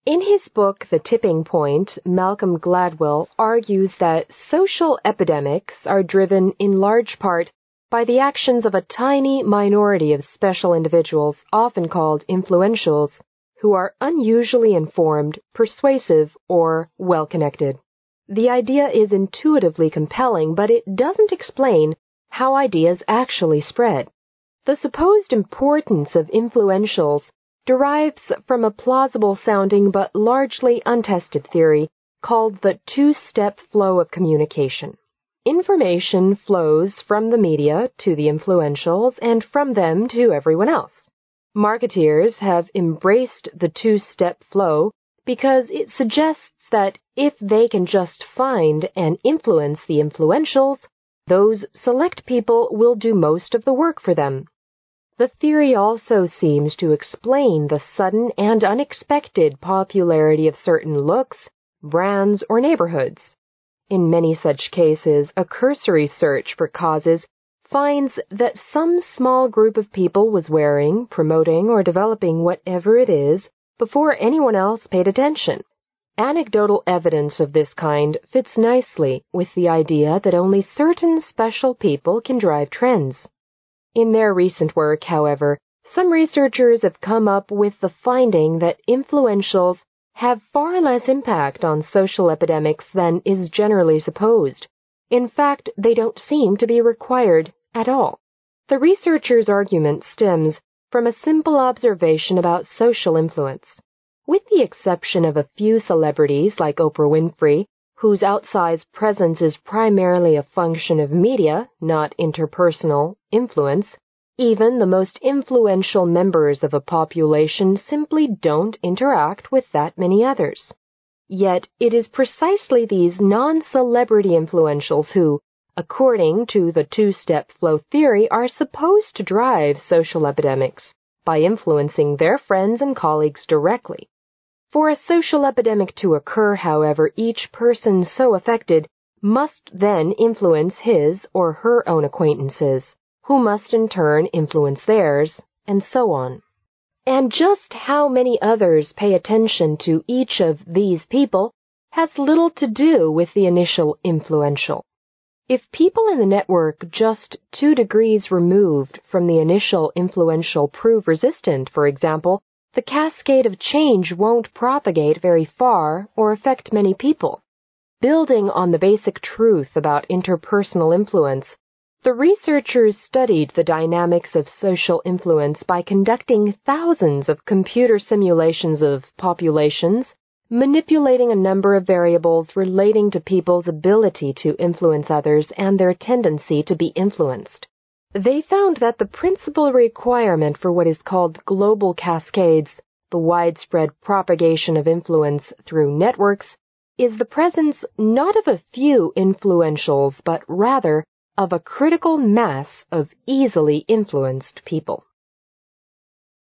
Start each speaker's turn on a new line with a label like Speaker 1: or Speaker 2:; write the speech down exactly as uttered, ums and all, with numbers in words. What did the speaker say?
Speaker 1: In his book, The Tipping Point, Malcolm Gladwell argues that social epidemics are driven in large part by the actions of a tiny minority of special individuals, often called influentials, who are unusually informed, persuasive, or well-connected. The idea is intuitively compelling, but it doesn't explain how ideas actually spread. The supposed importance of influentials derives from a plausible-sounding but largely untested theory called the two-step flow of communication. Information flows from the media to the influentials and from them to everyone else. Marketeers have embraced the two-step flow because it suggests that if they can just find and influence the influentials, those select people will do most of the work for them. The theory also seems to explain the sudden and unexpected popularity of certain looks, brands, or neighborhoods. In many such cases, a cursory search for causes finds that some small group of people was wearing, promoting, or developing whatever it is before anyone else paid attention. Anecdotal evidence of this kind fits nicely with the idea that only certain special people can drive trends. In their recent work, however, some researchers have come up with the finding that influentials have far less impact on social epidemics than is generally supposed. In fact, they don't seem to be required at all. The researchers' argument stems from a simple observation about social influence. With the exception of a few celebrities like Oprah Winfrey, whose outsized presence is primarily a function of media, not interpersonal, influence, even the most influential members of a population simply don't interact with that many others. Yet it is precisely these non-celebrity influentials who, according to the two-step flow theory, are supposed to drive social epidemics by influencing their friends and colleagues directly. For a social epidemic to occur, however, each person so affected must then influence his or her own acquaintances, who must in turn influence theirs, and so on. And just how many others pay attention to each of these people has little to do with the initial influential. If people in the network just two degrees removed from the initial influential prove resistant, for example, the cascade of change won't propagate very far or affect many people. Building on the basic truth about interpersonal influence, the researchers studied the dynamics of social influence by conducting thousands of computer simulations of populations, manipulating a number of variables relating to people's ability to influence others and their tendency to be influenced. They found that the principal requirement for what is called global cascades, the widespread propagation of influence through networks, is the presence not of a few influentials, but rather of a critical mass of easily influenced people.